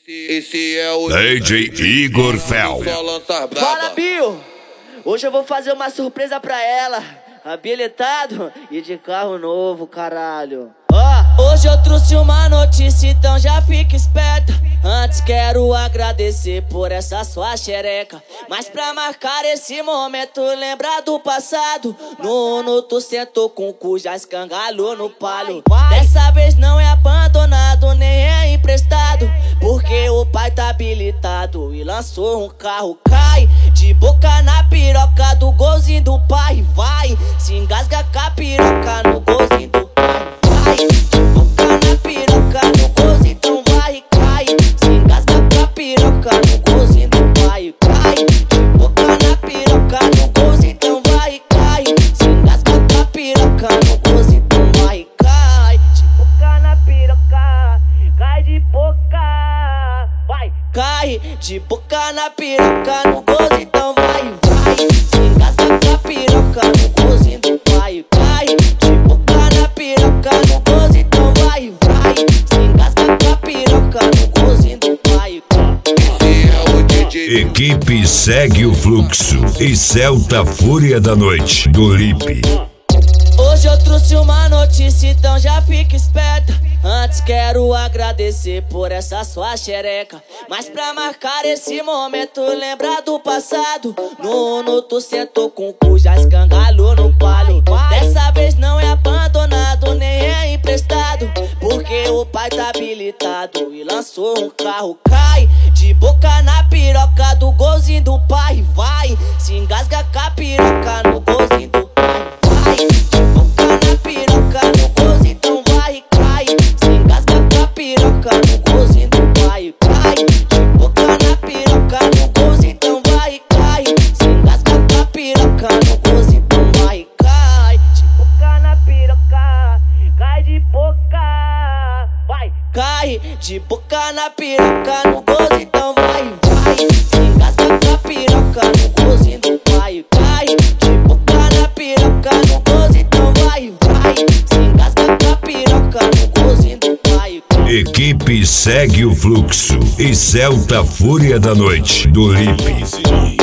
Esse é o DJ Igor Fel. Fala, Bio! Hoje eu vou fazer uma surpresa pra ela. Habilitado e de carro novo, caralho. Hoje eu trouxe uma notícia, então já fica esperta. Antes quero agradecer por essa sua xereca, mas pra marcar esse momento, lembrar do passado. No Uno tu sentou com o cu, já escangalhou no palio. Dessa vez não é abandonado, nem é emprestado, porque o pai tá habilitado e lançou um carro. Cai de boca na piroca do golzinho do pai. Vai, se engasga com a piroca no golzinho do pai. Vai, de boca na piroca no golzinho, então vai. Cai, se engasga com a piroca no golzinho do pai. Cai, de boca na piroca no golzinho, então vai. Cai, se engasga com a piroca no golzinho, então vai. Cai, de boca na piroca, cai de boca. Vai, cai de boca na piroca no golzinho, então vai. Vai, se engasga com a piroca no golzinho do pai. Cai de boca na piroca no golzinho, então vai. Vai, se engasga com a piroca no golzinho do pai. Equipe Segue o Fluxo e Celta Fúria da Noite do Lipe. Hoje eu trouxe uma notícia, então já fica esperta. Antes quero agradecer por essa sua xereca, mas pra marcar esse momento, lembrar do passado. No Uno tu sentou com o cu, já escangalhou no palio. Dessa vez não é abandonado, nem é emprestado, porque o pai tá habilitado e lançou um carro. Cai de boca na piroca do golzinho do pai. Vai, se engasga com a piroca no golzinho do pai. Vai, de boca na piroca no golzinho, então vai. Cai, se engasga com a piroca no golzinho do pai. Cai, de boca na piroca no golzinho, então vai. Cai, se engasga com a piroca no golzinho, então vai. Cai, de boca na piroca, cai de boca. Vai, cai de boca na piroca no golzinho, então vai. Vai, se engasga com a piroca no golzinho do pai. Cai de boca na piroca no golzinho, então vai. Vai, se engasga com a piroca no golzinho do pai. Equipe Segue o Fluxo e Celta Fúria da Noite do Lipe.